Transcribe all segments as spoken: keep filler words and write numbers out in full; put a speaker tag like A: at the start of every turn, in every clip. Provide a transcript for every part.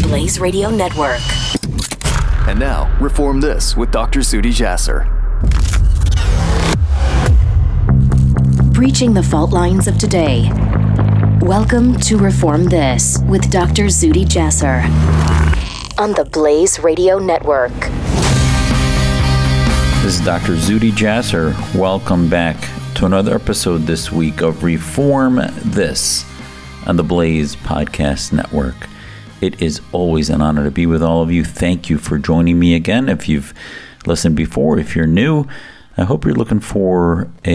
A: Blaze Radio Network.
B: And now, Reform This with Doctor Zuhdi Jasser.
A: Breaching the fault lines of today. Welcome to Reform This with Doctor Zuhdi Jasser on the Blaze Radio Network.
C: This is Doctor Zuhdi Jasser. Welcome back to another episode this week of Reform This on the Blaze Podcast Network. It is always an honor to be with all of you. Thank you for joining me again. If you've listened before, if you're new, I hope you're looking for a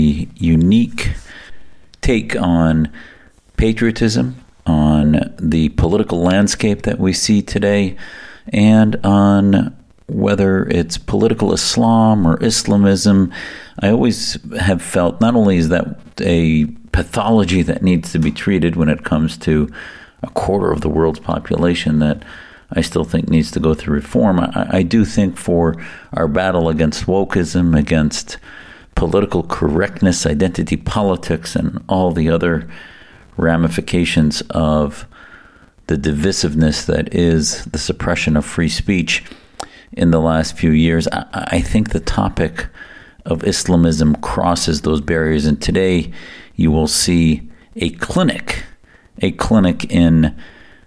C: unique take on patriotism, on the political landscape that we see today, and on whether it's political Islam or Islamism. I always have felt not only is that a pathology that needs to be treated when it comes to a quarter of the world's population that I still think needs to go through reform. I, I do think for our battle against wokeism, against political correctness, identity politics, and all the other ramifications of the divisiveness that is the suppression of free speech in the last few years, I, I think the topic of Islamism crosses those barriers. And today you will see a clinic a clinic in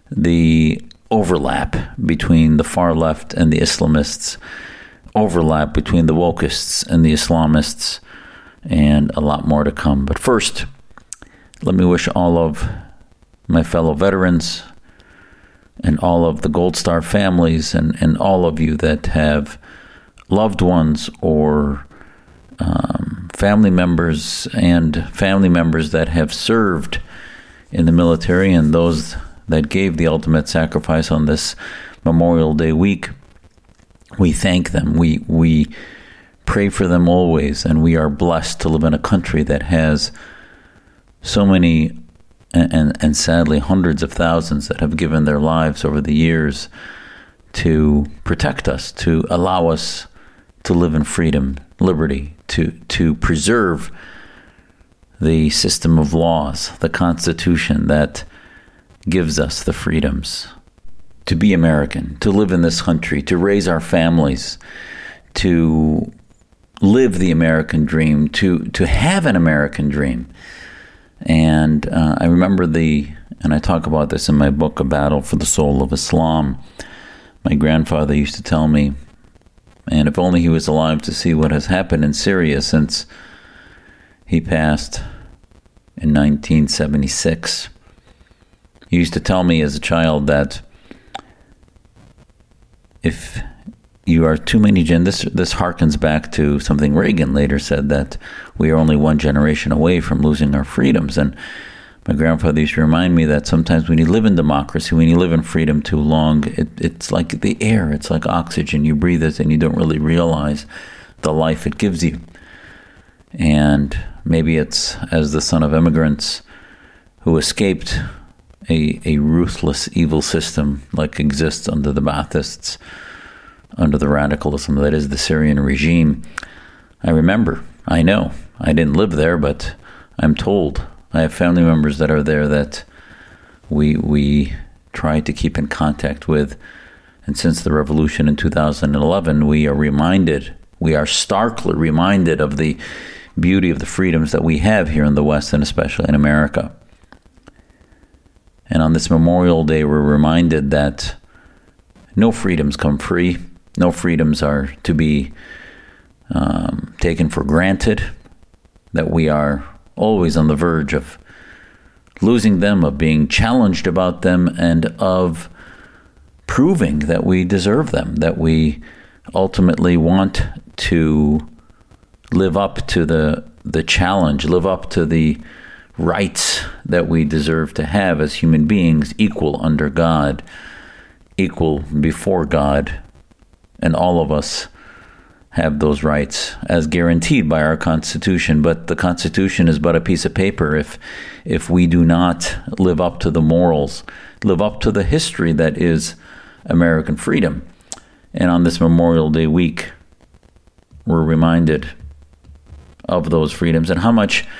C: the overlap between the far left and the Islamists, overlap between the wokeists and the Islamists, and a lot more to come. But first, let me wish all of my fellow veterans and all of the Gold Star families and, and all of you that have loved ones or um, family members and family members that have served in the military, and those that gave the ultimate sacrifice on this Memorial Day week. We thank them. We we pray for them always, and we are blessed to live in a country that has so many, and, and, and sadly hundreds of thousands that have given their lives over the years to protect us, to allow us to live in freedom, liberty, to to preserve the system of laws, the Constitution that gives us the freedoms to be American, to live in this country, to raise our families, to live the American dream, to, to have an American dream. And uh, I remember the, and I talk about this in my book, A Battle for the Soul of Islam, my grandfather used to tell me, and if only he was alive to see what has happened in Syria since he passed in nineteen seventy-six. He used to tell me as a child that if you are too many gen, this this harkens back to something Reagan later said, that we are only one generation away from losing our freedoms. And my grandfather used to remind me that sometimes when you live in democracy, when you live in freedom too long, it, it's like the air, it's like oxygen. You breathe it and you don't really realize the life it gives you. And maybe it's as the son of immigrants who escaped a, a ruthless, evil system like exists under the Baathists, under the radicalism that is the Syrian regime. I remember, I know, I didn't live there, but I'm told, I have family members that are there that we we try to keep in contact with. And since the revolution in two thousand eleven, we are reminded, we are starkly reminded of the beauty of the freedoms that we have here in the West, and especially in America. And on this Memorial Day, we're reminded that no freedoms come free. No freedoms are to be um, taken for granted, that we are always on the verge of losing them, of being challenged about them, and of proving that we deserve them, that we ultimately want to live up to the the challenge, live up to the rights that we deserve to have as human beings, equal under God, equal before God, and all of us have those rights as guaranteed by our Constitution. But the Constitution is but a piece of paper if if we do not live up to the morals, live up to the history that is American freedom. And on this Memorial Day week, we're reminded of those freedoms and how much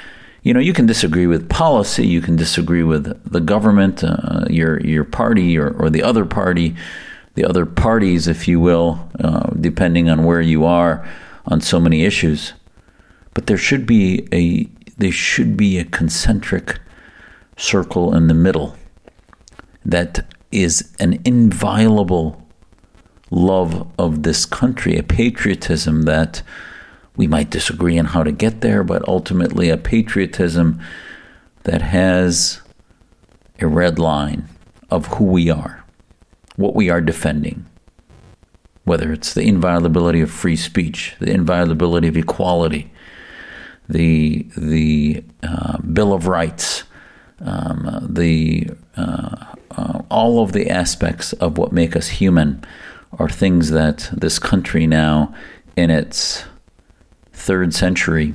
C: you know, you can disagree with policy, you can disagree with the government, uh, your your party or, or the other party, the other parties, if you will, uh, depending on where you are on so many issues. But there should be a there should be a concentric circle in the middle that is an inviolable love of this country, a patriotism that we might disagree on how to get there, but ultimately a patriotism that has a red line of who we are, what we are defending, whether it's the inviolability of free speech, the inviolability of equality, the the uh, Bill of Rights, um, the uh, uh, all of the aspects of what make us human are things that this country now, in its third century,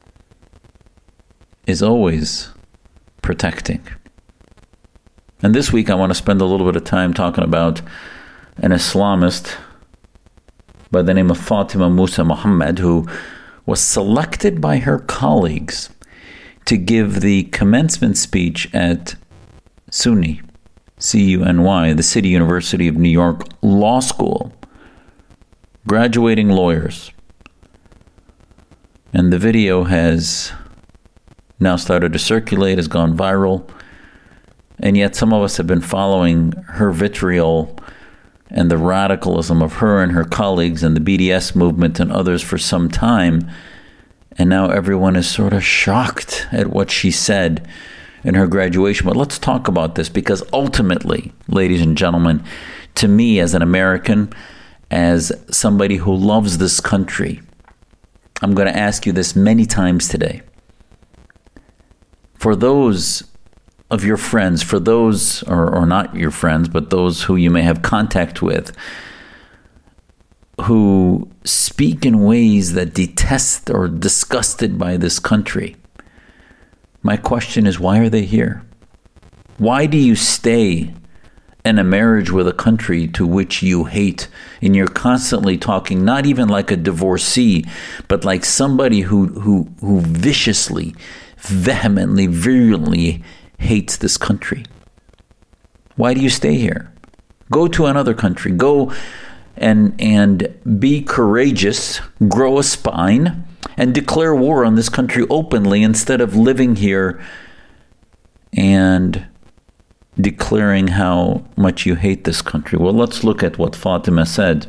C: is always protecting. And this week I want to spend a little bit of time talking about an Islamist by the name of Fatima Musa Muhammad, who was selected by her colleagues to give the commencement speech at SUNY, C U N Y, the City University of New York Law School, graduating lawyers. And the video has now started to circulate, has gone viral. And yet some of us have been following her vitriol and the radicalism of her and her colleagues and the B D S movement and others for some time. And now everyone is sort of shocked at what she said in her graduation. But let's talk about this, because ultimately, ladies and gentlemen, to me as an American, as somebody who loves this country, I'm going to ask you this many times today. For those of your friends, for those, or, or not your friends, but those who you may have contact with, who speak in ways that detest or disgusted by this country, my question is, why are they here? Why do you stay in a marriage with a country to which you hate, and you're constantly talking not even like a divorcee, but like somebody who who who viciously, vehemently, virulently hates this country? Why do you stay here? Go to another country. Go and and be courageous, grow a spine, and declare war on this country openly, instead of living here and declaring how much you hate this country. Well, let's look at what Fatima said.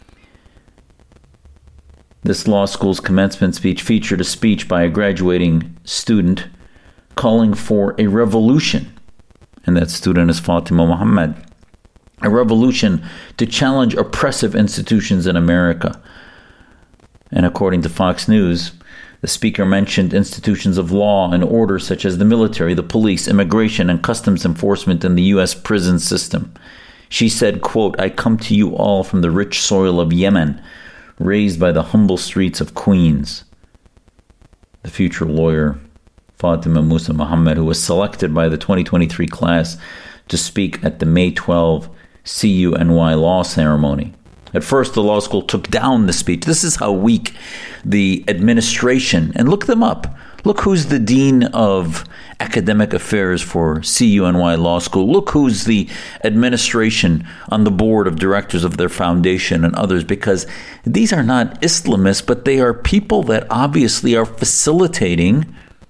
C: This law school's commencement speech featured a speech by a graduating student calling for a revolution. And that student is Fatima Muhammad. A revolution to challenge oppressive institutions in America. And according to Fox News, the speaker mentioned institutions of law and order such as the military, the police, immigration, and customs enforcement in the U S prison system. She said, quote, "I come to you all from the rich soil of Yemen, raised by the humble streets of Queens." The future lawyer, Fatima Musa Muhammad, who was selected by the twenty twenty-three class to speak at the May twelfth C U N Y law ceremony. At first, the law school took down the speech. This is how weak the administration, and look them up. Look who's the dean of academic affairs for C U N Y Law School. Look who's the administration on the board of directors of their foundation and others, because these are not Islamists, but they are people that obviously are facilitating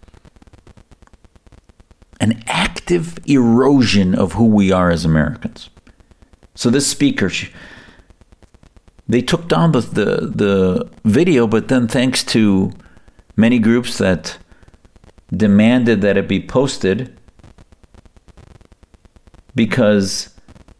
C: an active erosion of who we are as Americans. So this speaker, she, they took down the, the the video, but then thanks to many groups that demanded that it be posted, because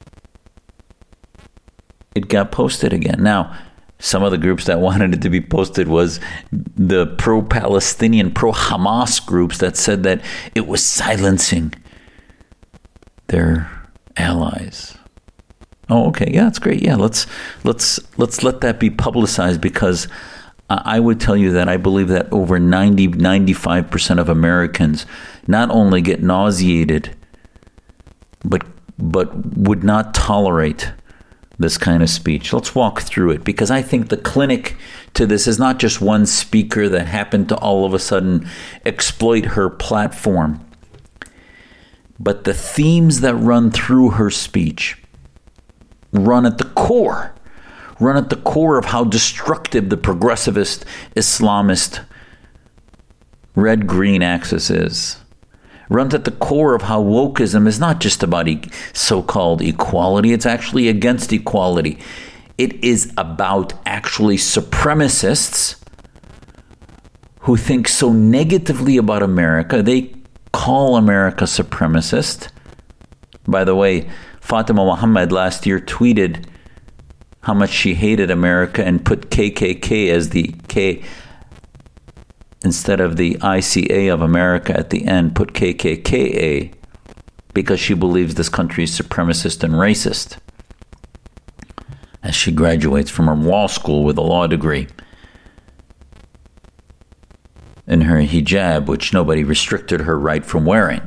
C: it got posted again. Now, some of the groups that wanted it to be posted was the pro-Palestinian, pro-Hamas groups that said that it was silencing their allies. Oh, okay, yeah, that's great. Yeah, let's let's let's let that be publicized, because I would tell you that I believe that over ninety, ninety-five percent of Americans not only get nauseated, but but would not tolerate this kind of speech. Let's walk through it, because I think the clinic to this is not just one speaker that happened to all of a sudden exploit her platform, but the themes that run through her speech run at the core, run at the core of how destructive the progressivist, Islamist, red-green axis is. Runs at the core of how wokeism is not just about e- so-called equality, it's actually against equality. It is about actually supremacists who think so negatively about America. They call America supremacist. By the way, Fatima Muhammad last year tweeted how much she hated America and put K K K as the K instead of the I C A of America at the end, put K K K A, because she believes this country is supremacist and racist, as she graduates from her law school with a law degree in her hijab, which nobody restricted her right from wearing.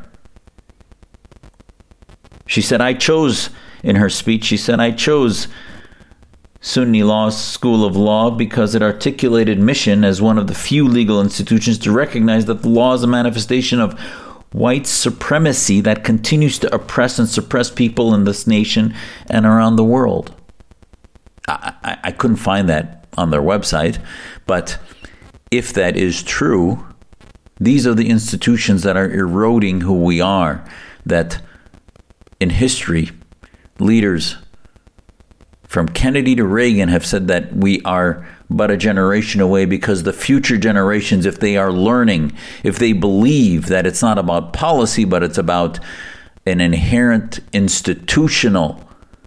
C: She said, I chose, in her speech, she said, I chose Sunni Law School of Law because it articulated mission as one of the few legal institutions to recognize that the law is a manifestation of white supremacy that continues to oppress and suppress people in this nation and around the world. I, I, I couldn't find that on their website, but if that is true, these are the institutions that are eroding who we are, that in history, leaders from Kennedy to Reagan have said that we are but a generation away, because the future generations, if they are learning, if they believe that it's not about policy, but it's about an inherent institutional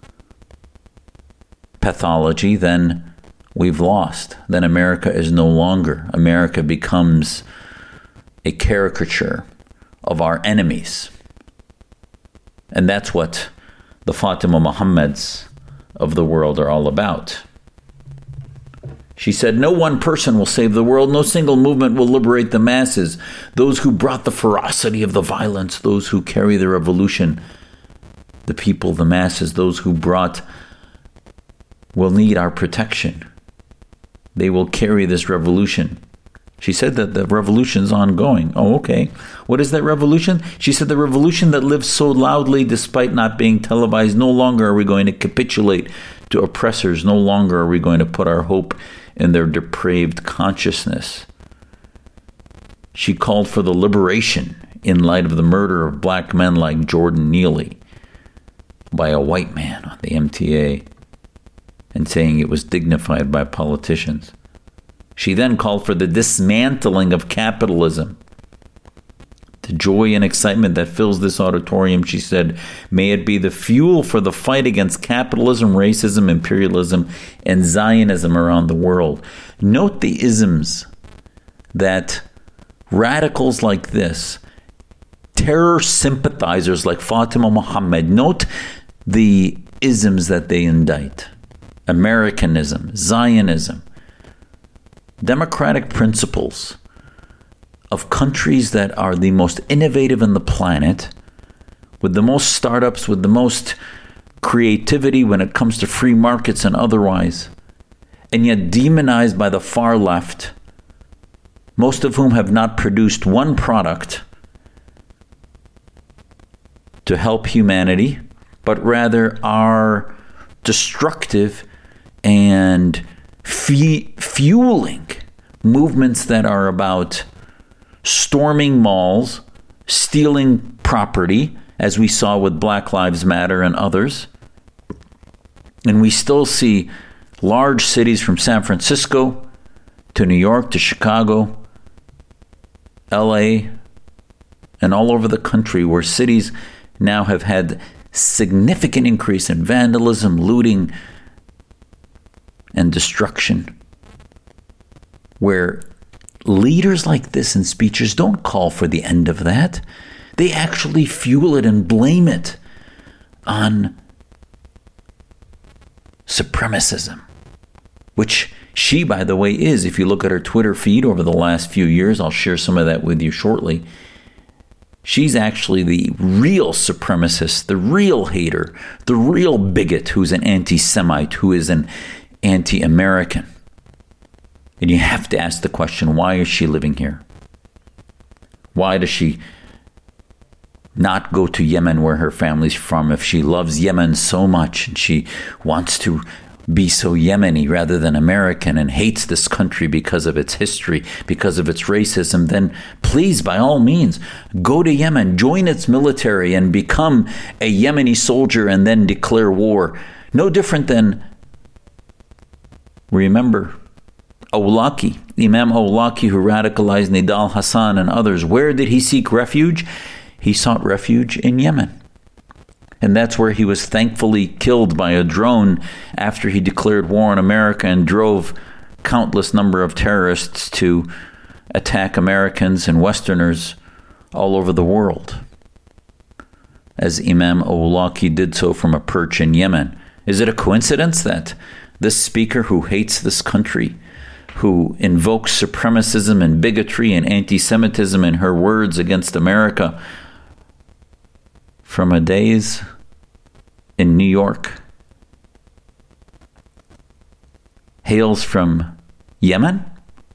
C: pathology, then we've lost. Then America is no longer. America becomes a caricature of our enemies. And that's what the Fatima Muhammads of the world are all about. She said, no one person will save the world. No single movement will liberate the masses. Those who brought the ferocity of the violence, those who carry the revolution, the people, the masses, those who brought will need our protection. They will carry this revolution. She said that the revolution's ongoing. Oh, okay. What is that revolution? She said the revolution that lives so loudly despite not being televised. No longer are we going to capitulate to oppressors. No longer are we going to put our hope in their depraved consciousness. She called for the liberation in light of the murder of black men like Jordan Neely by a white man on the M T A, and saying it was dignified by politicians. She then called for the dismantling of capitalism. The joy and excitement that fills this auditorium, she said, may it be the fuel for the fight against capitalism, racism, imperialism, and Zionism around the world. Note the isms that radicals like this, terror sympathizers like Fatima Muhammad, note the isms that they indict. Americanism, Zionism, democratic principles of countries that are the most innovative in the planet, with the most startups, with the most creativity when it comes to free markets and otherwise, and yet demonized by the far left, most of whom have not produced one product to help humanity, but rather are destructive and fe- fueling movements that are about storming malls, stealing property, as we saw with Black Lives Matter and others. And we still see large cities from San Francisco to New York to Chicago, L A, and all over the country, where cities now have had significant increase in vandalism, looting, and destruction, where leaders like this and speeches don't call for the end of that. They actually fuel it and blame it on supremacism, which she, by the way, is. If you look at her Twitter feed over the last few years, I'll share some of that with you shortly. She's actually the real supremacist, the real hater, the real bigot who's an anti-Semite, who is an anti-American. And you have to ask the question, why is she living here? Why does she not go to Yemen, where her family's from, if she loves Yemen so much and she wants to be so Yemeni rather than American and hates this country because of its history, because of its racism? Then please, by all means, go to Yemen, join its military and become a Yemeni soldier and then declare war. No different than, remember, Awlaki, Imam Awlaki, who radicalized Nidal Hassan and others. Where did he seek refuge? He sought refuge in Yemen. And that's where he was thankfully killed by a drone after he declared war on America and drove countless number of terrorists to attack Americans and Westerners all over the world, as Imam Awlaki did so from a perch in Yemen. Is it a coincidence that this speaker who hates this country, who invokes supremacism and bigotry and anti-Semitism in her words against America from her days in New York, hails from Yemen?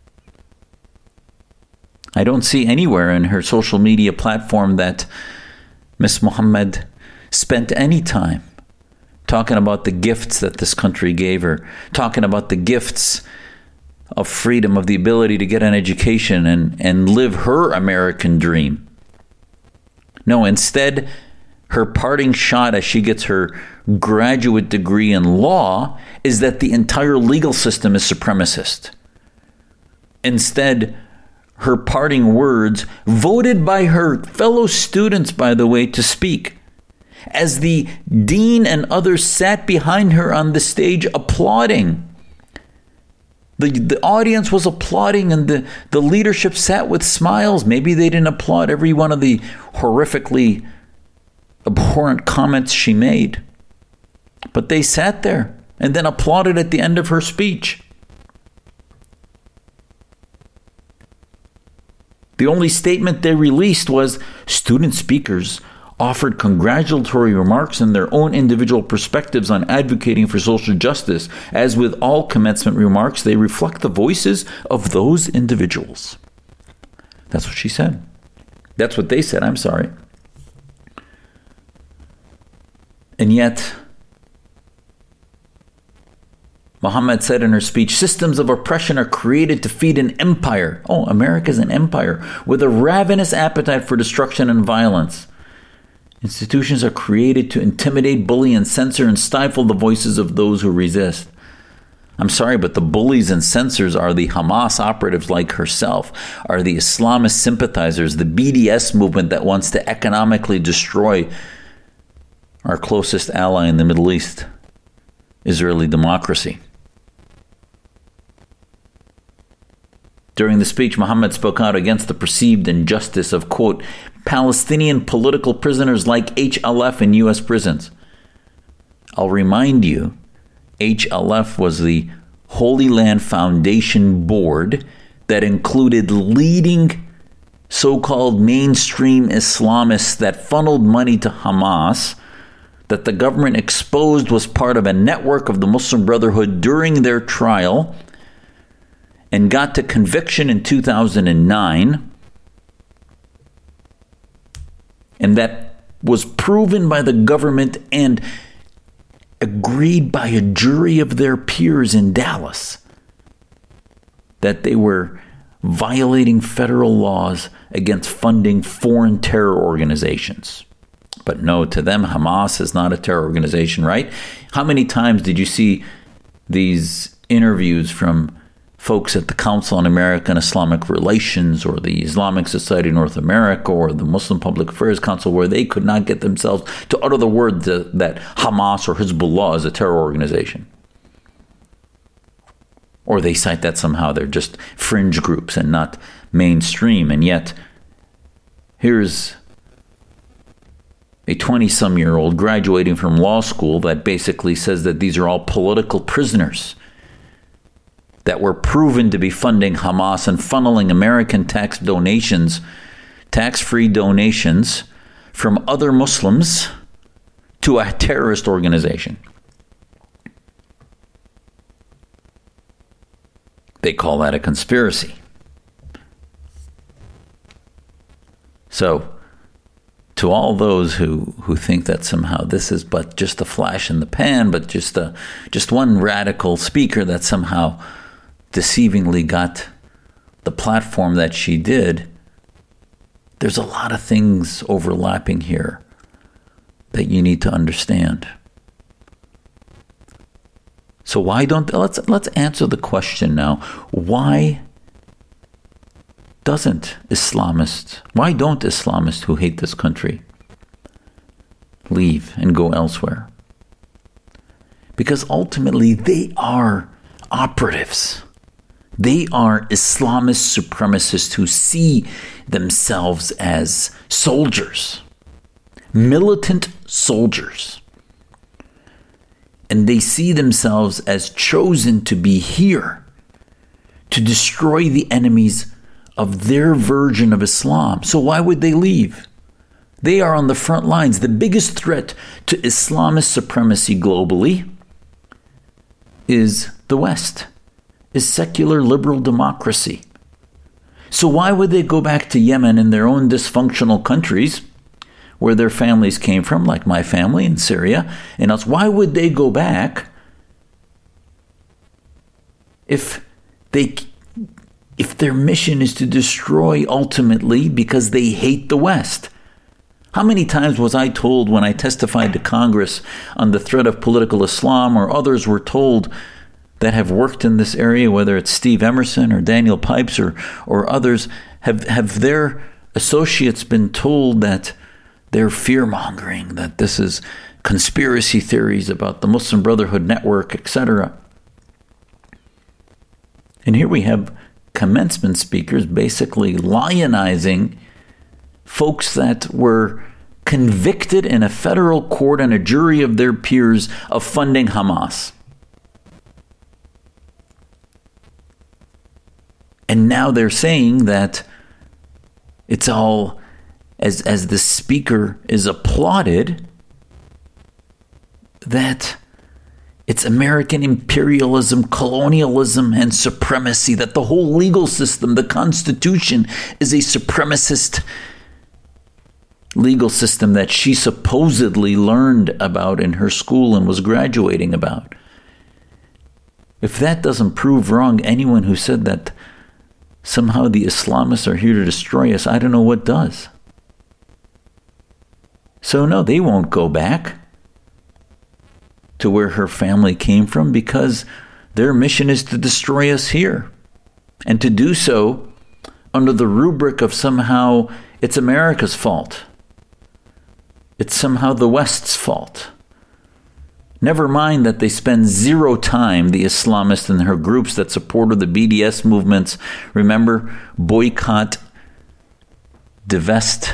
C: I don't see anywhere in her social media platform that Miss Muhammad spent any time talking about the gifts that this country gave her, talking about the gifts of freedom, of the ability to get an education and, and live her American dream. No, instead, her parting shot as she gets her graduate degree in law is that the entire legal system is supremacist. Instead, her parting words, voted by her fellow students, by the way, to speak, as the dean and others sat behind her on the stage applauding. The, the audience was applauding and the, the leadership sat with smiles. Maybe they didn't applaud every one of the horrifically abhorrent comments she made, but they sat there and then applauded at the end of her speech. The only statement they released was student speakers offered congratulatory remarks and their own individual perspectives on advocating for social justice. As with all commencement remarks, they reflect the voices of those individuals. That's what she said. That's what they said, I'm sorry. And yet, Muhammad said in her speech, systems of oppression are created to feed an empire. Oh, America's an empire with a ravenous appetite for destruction and violence. Institutions are created to intimidate, bully, and censor and stifle the voices of those who resist. I'm sorry, but the bullies and censors are the Hamas operatives like herself, are the Islamist sympathizers, the B D S movement that wants to economically destroy our closest ally in the Middle East, Israeli democracy. During the speech, Muhammad spoke out against the perceived injustice of, quote, Palestinian political prisoners like H L F in U S prisons. I'll remind you, H L F was the Holy Land Foundation board that included leading so-called mainstream Islamists that funneled money to Hamas, that the government exposed was part of a network of the Muslim Brotherhood during their trial and got to conviction in two thousand nine. And that was proven by the government and agreed by a jury of their peers in Dallas that they were violating federal laws against funding foreign terror organizations. But no, to them, Hamas is not a terror organization, right? How many times did you see these interviews from folks at the Council on American Islamic Relations or the Islamic Society of North America or the Muslim Public Affairs Council where they could not get themselves to utter the word that, that Hamas or Hezbollah is a terror organization? Or they cite that somehow they're just fringe groups and not mainstream. And yet, here's a twenty-some-year-old graduating from law school that basically says that these are all political prisoners that were proven to be funding Hamas and funneling American tax donations tax-free donations from other Muslims to a terrorist organization. They call that a conspiracy. So, to all those who, who think that somehow this is but just a flash in the pan, but just a just one radical speaker that somehow deceivingly got the platform that she did, there's a lot of things overlapping here that you need to understand. So why don't let's let's answer the question now. Why doesn't Islamists, why don't Islamists who hate this country leave and go elsewhere? Because ultimately they are operatives. They are Islamist supremacists who see themselves as soldiers, militant soldiers. And they see themselves as chosen to be here to destroy the enemies of their version of Islam. So why would they leave? They are on the front lines. The biggest threat to Islamist supremacy globally is the West, is secular liberal democracy. So why would they go back to Yemen in their own dysfunctional countries where their families came from, like my family in Syria and else? Why would they go back if they if their mission is to destroy ultimately because they hate the West? How many times was I told when I testified to Congress on the threat of political Islam, or others were told that have worked in this area, whether it's Steve Emerson or Daniel Pipes or, or others, have, have their associates been told that they're fear-mongering, that this is conspiracy theories about the Muslim Brotherhood Network, et cetera. And here we have commencement speakers basically lionizing folks that were convicted in a federal court and a jury of their peers of funding Hamas. And now they're saying that it's all, as as the speaker is applauded, that it's American imperialism, colonialism, and supremacy, that the whole legal system, the Constitution, is a supremacist legal system that she supposedly learned about in her school and was graduating about. If that doesn't prove wrong anyone who said that somehow the Islamists are here to destroy us, I don't know what does. So no, they won't go back to where her family came from, because their mission is to destroy us here. And to do so under the rubric of somehow it's America's fault. It's somehow the West's fault. Never mind that they spend zero time, the Islamists and her groups that supported the B D S movements. Remember, boycott, divest,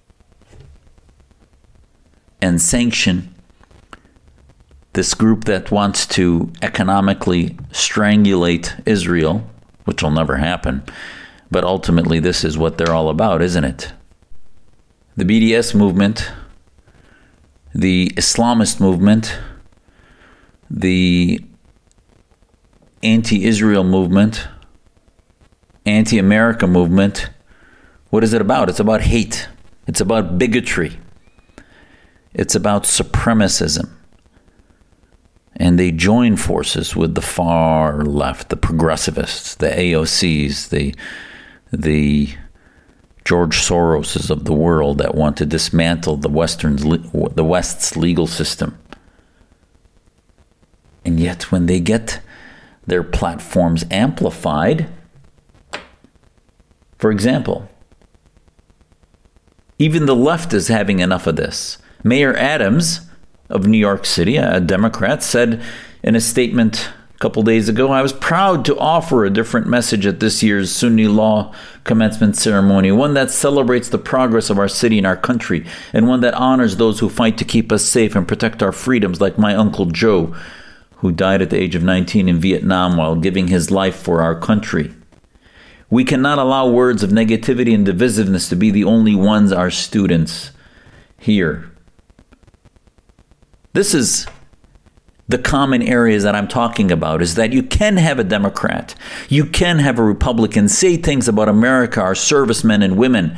C: and sanction. This group that wants to economically strangulate Israel, which will never happen. But ultimately, this is what they're all about, isn't it? The B D S movement, the Islamist movement, the anti-Israel movement, anti-America movement, what is it about? It's about hate. It's about bigotry. It's about supremacism. And they join forces with the far left, the progressivists, the A O Cs, the the George Soroses of the world that want to dismantle the Western's the West's legal system. And yet when they get their platforms amplified, for example, even the left is having enough of this. Mayor Adams of New York City, a Democrat, said in a statement a couple days ago, "I was proud to offer a different message at this year's Sunni law commencement ceremony, one that celebrates the progress of our city and our country, and one that honors those who fight to keep us safe and protect our freedoms, like my Uncle Joe, who died at the age of nineteen in Vietnam while giving his life for our country. We cannot allow words of negativity and divisiveness to be the only ones our students hear. This is the common areas that I'm talking about, is that you can have a Democrat, you can have a Republican say things about America, our servicemen and women,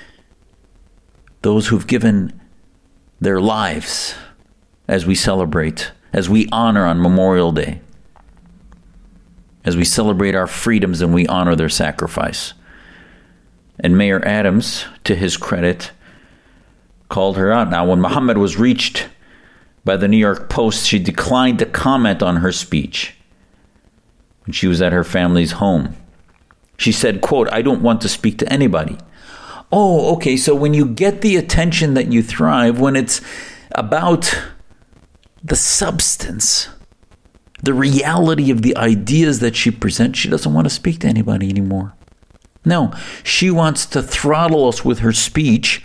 C: those who've given their lives as we celebrate, as we honor on Memorial Day, as we celebrate our freedoms and we honor their sacrifice. And Mayor Adams, to his credit, called her out. Now, when Muhammad was reached by the New York Post, she declined to comment on her speech when she was at her family's home. She said, quote, "I don't want to speak to anybody." Oh, okay, so when you get the attention that you thrive, when it's about the substance, the reality of the ideas that she presents, she doesn't want to speak to anybody anymore. No, she wants to throttle us with her speech,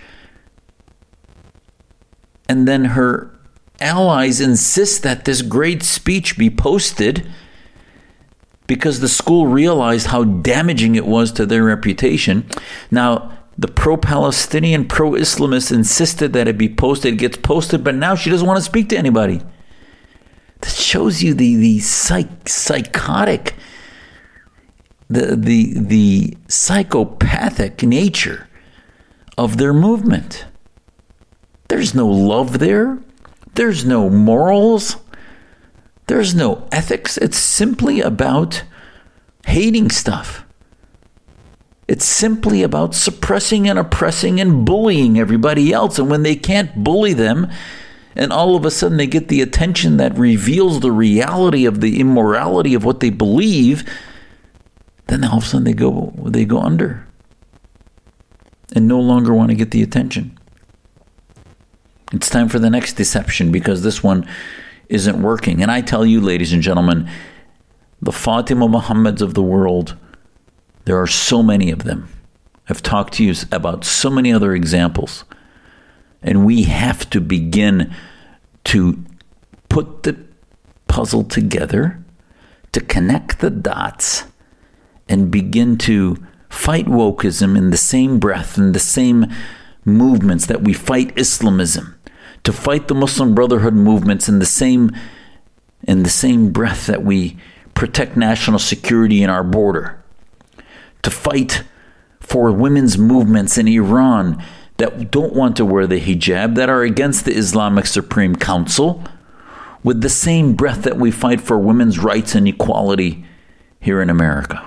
C: and then her allies insist that this great speech be posted because the school realized how damaging it was to their reputation. Now, the pro-Palestinian, pro-Islamists insisted that it be posted. It gets posted, but now she doesn't want to speak to anybody. That shows you the the psych, psychotic, the the the psychopathic nature of their movement. There's no love there. There's no morals. There's no ethics. It's simply about hating stuff. It's simply about suppressing and oppressing and bullying everybody else. And when they can't bully them, and all of a sudden they get the attention that reveals the reality of the immorality of what they believe, then all of a sudden they go they go under and no longer want to get the attention. It's time for the next deception, because this one isn't working. And I tell you, ladies and gentlemen, the Fatima Muhammads of the world, there are so many of them. I've talked to you about so many other examples. And we have to begin to put the puzzle together, to connect the dots, and begin to fight wokeism in the same breath, in the same movements that we fight Islamism, to fight the Muslim Brotherhood movements in the same in the same breath that we protect national security in our border, to fight for women's movements in Iran that don't want to wear the hijab, that are against the Islamic Supreme Council, with the same breath that we fight for women's rights and equality here in America.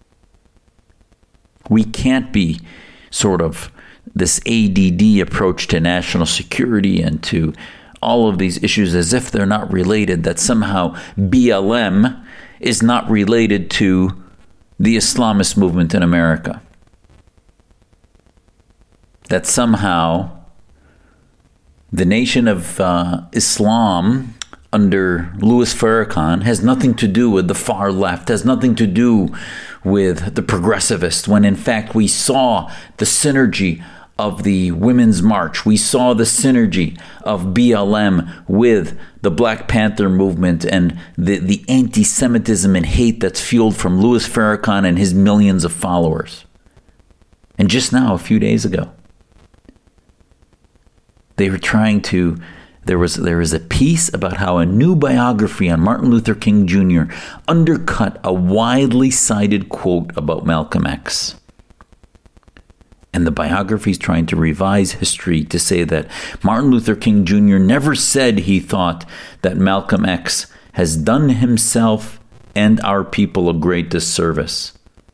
C: We can't be sort of this A D D approach to national security and to all of these issues as if they're not related, that somehow B L M is not related to the Islamist movement in America. That somehow the Nation of uh, Islam under Louis Farrakhan has nothing to do with the far left, has nothing to do with the progressivists, when in fact we saw the synergy of the Women's March. We saw the synergy of B L M with the Black Panther movement and the, the anti-Semitism and hate that's fueled from Louis Farrakhan and his millions of followers. And just now, a few days ago, they were trying to, there was there was a piece about how a new biography on Martin Luther King Junior undercut a widely cited quote about Malcolm X. And the biography is trying to revise history to say that Martin Luther King Junior never said he thought that Malcolm X has done himself and our people a great disservice.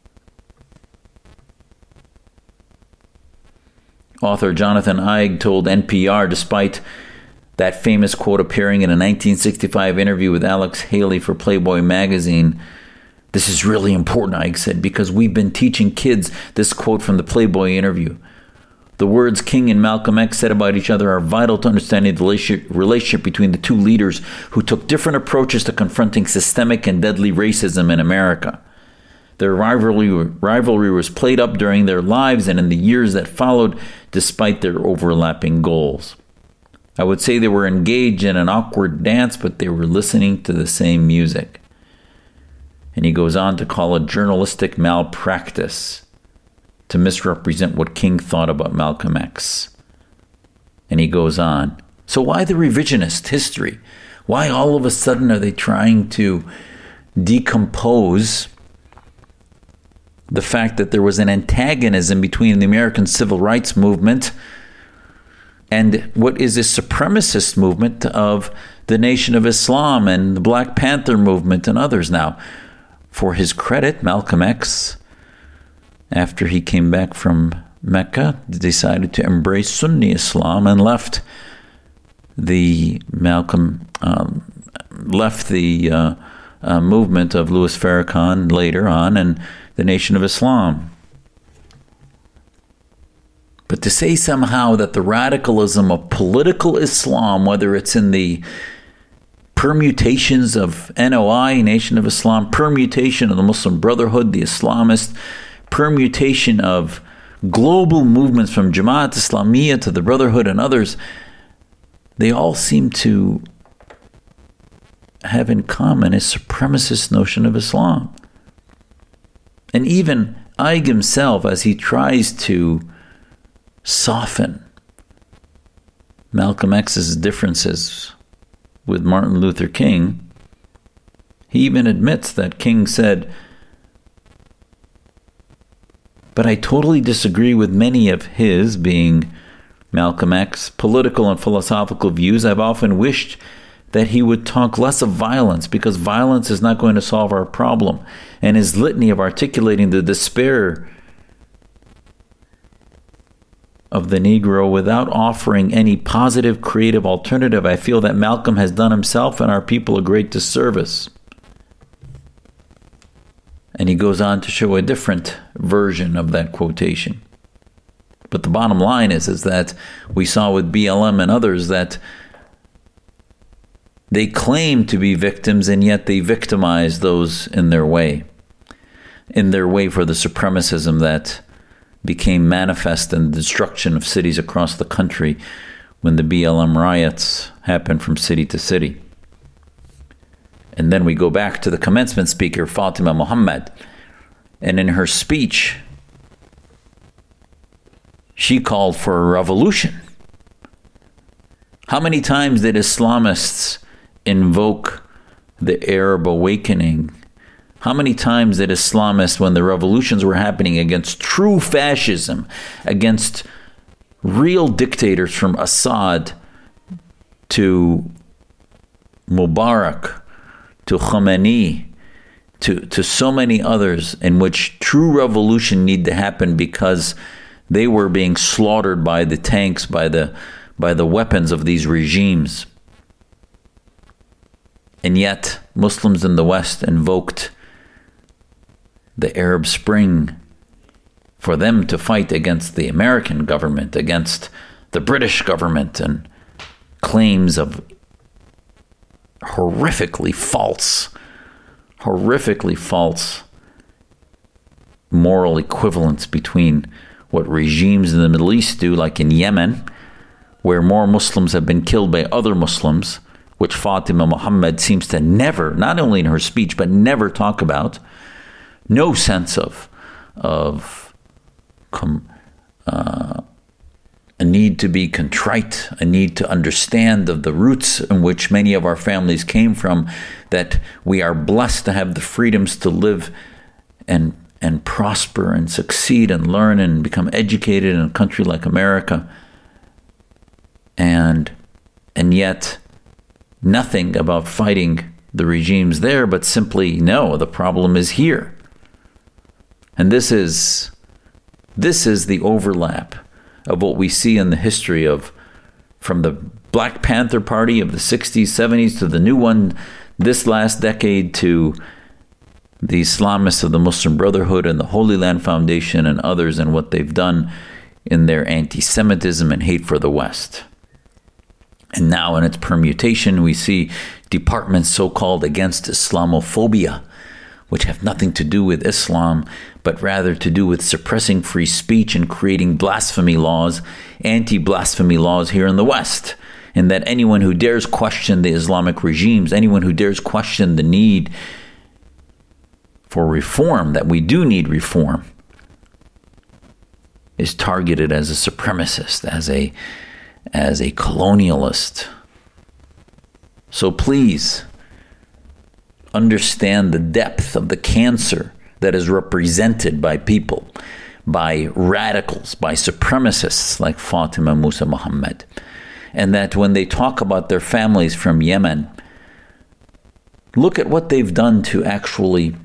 C: Author Jonathan Eig told N P R, despite that famous quote appearing in a nineteen sixty-five interview with Alex Haley for Playboy magazine, "This is really important," Eig said, "because we've been teaching kids this quote from the Playboy interview. The words King and Malcolm X said about each other are vital to understanding the relationship between the two leaders who took different approaches to confronting systemic and deadly racism in America. Their rivalry, rivalry was played up during their lives and in the years that followed, despite their overlapping goals. I would say they were engaged in an awkward dance, but they were listening to the same music." And he goes on to call it journalistic malpractice to misrepresent what King thought about Malcolm X. And he goes on. So why the revisionist history? Why all of a sudden are they trying to decompose the fact that there was an antagonism between the American civil rights movement and what is a supremacist movement of the Nation of Islam and the Black Panther movement and others? Now, for his credit, Malcolm X, after he came back from Mecca, decided to embrace Sunni Islam and left the Malcolm um, left the uh, uh, movement of Louis Farrakhan later on and the Nation of Islam. But to say somehow that the radicalism of political Islam, whether it's in the permutations of N O I, Nation of Islam, permutation of the Muslim Brotherhood, the Islamist, permutation of global movements from Jamaat Islamiyah to the Brotherhood and others, they all seem to have in common a supremacist notion of Islam. And even Ige himself, as he tries to soften Malcolm X's differences with Martin Luther King, he even admits that King said, "But I totally disagree with many of his," being Malcolm X, "political and philosophical views. I've often wished that he would talk less of violence because violence is not going to solve our problem." And his litany of articulating the despair of the Negro without offering any positive, creative alternative, I feel that Malcolm has done himself and our people a great disservice. And he goes on to show a different version of that quotation. But the bottom line is, is that we saw with B L M and others that they claim to be victims and yet they victimize those in their way, in their way for the supremacism that became manifest in the destruction of cities across the country when the B L M riots happened from city to city. And then we go back to the commencement speaker, Fatima Muhammad, and in her speech, she called for a revolution. How many times did Islamists invoke the Arab awakening? How many times did Islamists, when the revolutions were happening against true fascism, against real dictators from Assad to Mubarak, to Khomeini, to, to so many others, in which true revolution needed to happen because they were being slaughtered by the tanks, by the by the weapons of these regimes. And yet, Muslims in the West invoked the Arab Spring for them to fight against the American government, against the British government, and claims of horrifically false, horrifically false moral equivalence between what regimes in the Middle East do, like in Yemen, where more Muslims have been killed by other Muslims, which Fatima Muhammad seems to never, not only in her speech, but never talk about. No sense of of uh, a need to be contrite, a need to understand of the roots in which many of our families came from, that we are blessed to have the freedoms to live and and prosper and succeed and learn and become educated in a country like America. And and yet nothing about fighting the regimes there, but simply, no, the problem is here. And this is this is the overlap of what we see in the history of, from the Black Panther Party of the sixties, seventies to the new one this last decade, to the Islamists of the Muslim Brotherhood and the Holy Land Foundation and others, and what they've done in their anti-Semitism and hate for the West. And now in its permutation, we see departments so-called against Islamophobia, which have nothing to do with Islam, but rather to do with suppressing free speech and creating blasphemy laws, anti-blasphemy laws here in the West. And that anyone who dares question the Islamic regimes, anyone who dares question the need for reform, that we do need reform, is targeted as a supremacist, as a as a colonialist. So please understand the depth of the cancer that is represented by people, by radicals, by supremacists like Fatima Musa Muhammad. And that when they talk about their families from Yemen, look at what they've done to actually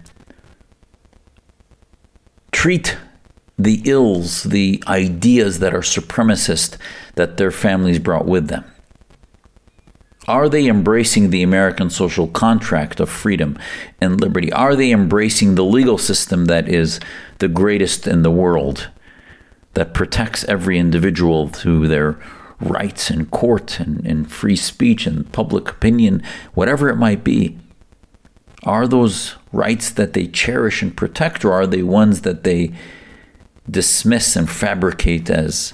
C: treat the ills, the ideas that are supremacist that their families brought with them. Are they embracing the American social contract of freedom and liberty? Are they embracing the legal system that is the greatest in the world, that protects every individual through their rights in court and, and free speech and public opinion, whatever it might be? Are those rights that they cherish and protect, or are they ones that they dismiss and fabricate as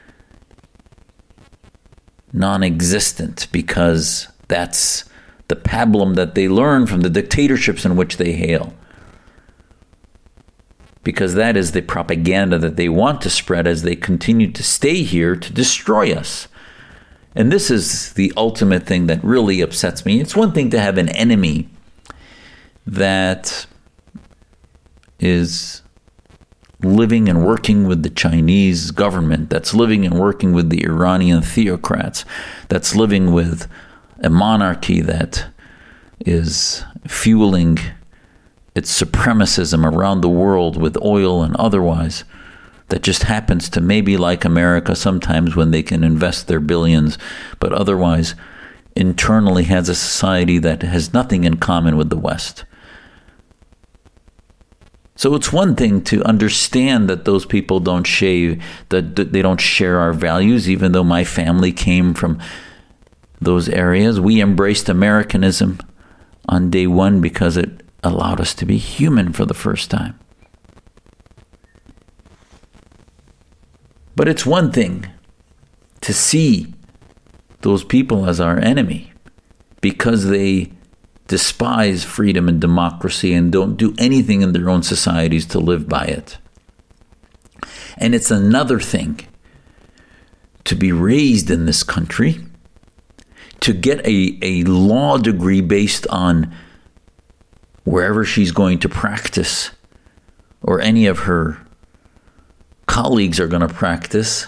C: non-existent because that's the pablum that they learn from the dictatorships in which they hail? Because that is the propaganda that they want to spread as they continue to stay here to destroy us. And this is the ultimate thing that really upsets me. It's one thing to have an enemy that is living and working with the Chinese government, that's living and working with the Iranian theocrats, that's living with a monarchy that is fueling its supremacism around the world with oil and otherwise, that just happens to maybe like America sometimes when they can invest their billions, but otherwise internally has a society that has nothing in common with the West. So it's one thing to understand that those people don't share, that they don't share our values, even though my family came from those areas. We embraced Americanism on day one because it allowed us to be human for the first time. But it's one thing to see those people as our enemy because they despise freedom and democracy and don't do anything in their own societies to live by it. And it's another thing to be raised in this country, to get a, a law degree based on wherever she's going to practice or any of her colleagues are going to practice,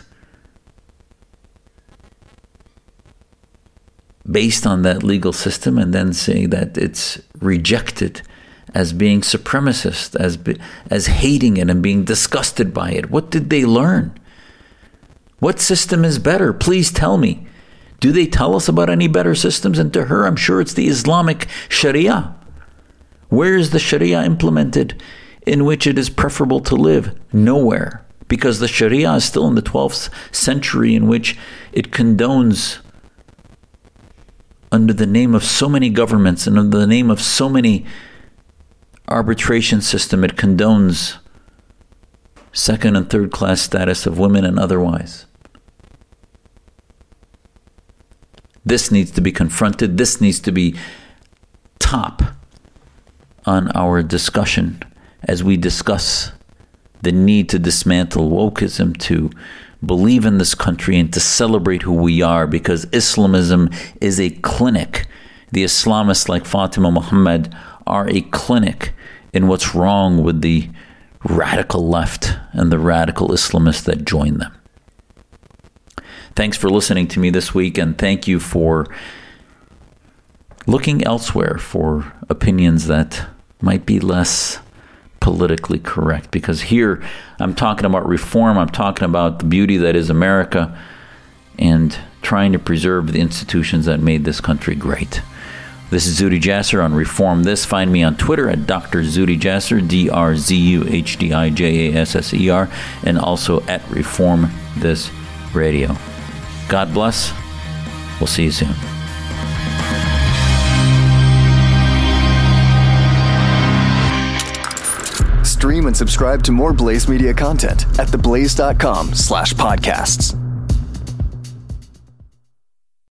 C: based on that legal system, and then say that it's rejected as being supremacist, as be, as hating it and being disgusted by it. What did they learn? What system is better? Please tell me. Do they tell us about any better systems? And to her, I'm sure it's the Islamic Sharia. Where is the Sharia implemented in which it is preferable to live? Nowhere. Because the Sharia is still in the twelfth century, in which it condones, under the name of so many governments and under the name of so many arbitration system, it condones second and third class status of women and otherwise. This needs to be confronted. This needs to be top on our discussion as we discuss the need to dismantle wokeism, to believe in this country and to celebrate who we are, because Islamism is a clinic. The Islamists like Fatima Muhammad are a clinic in what's wrong with the radical left and the radical Islamists that join them. Thanks for listening to me this week, and thank you for looking elsewhere for opinions that might be less politically correct, because here I'm talking about reform, I'm talking about the beauty that is America, and trying to preserve the institutions that made this country great. This is Zuhdi Jasser on Reform This. Find me on Twitter at Doctor Zuhdi Jasser, D R Z U H D I J A S S E R, and also at Reform This Radio. God bless. We'll see you soon.
B: Stream and subscribe to more Blaze Media content at theblaze dot com slash podcasts.